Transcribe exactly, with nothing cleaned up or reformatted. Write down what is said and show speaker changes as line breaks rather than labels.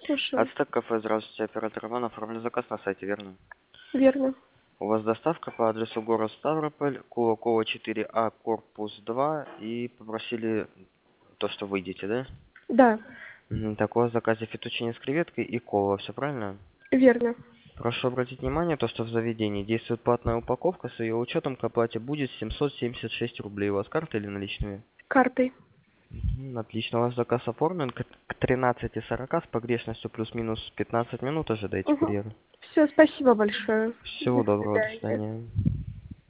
Слушаю.
Ацтек кафе, здравствуйте, оператор Иван, оформлю заказ на сайте, верно?
Верно.
У вас доставка по адресу город Ставрополь, Кулакова четыре А, корпус два, и попросили то, что выйдете, да?
Да,
Мгм. Так, у вас в заказе фетучини с креветкой и кола, все правильно?
верно.
Прошу обратить внимание, то, что в заведении действует платная упаковка, с ее учетом к оплате будет семьсот семьдесят шесть рублей. У вас карта или наличные?
Картой.
Мгм. Отлично, у вас заказ оформлен к к тринадцати сорока с погрешностью плюс-минус пятнадцать минут ожидайте
Угу.
курьера.
Все, спасибо большое. До
Всего доброго, до
свидания.
свидания.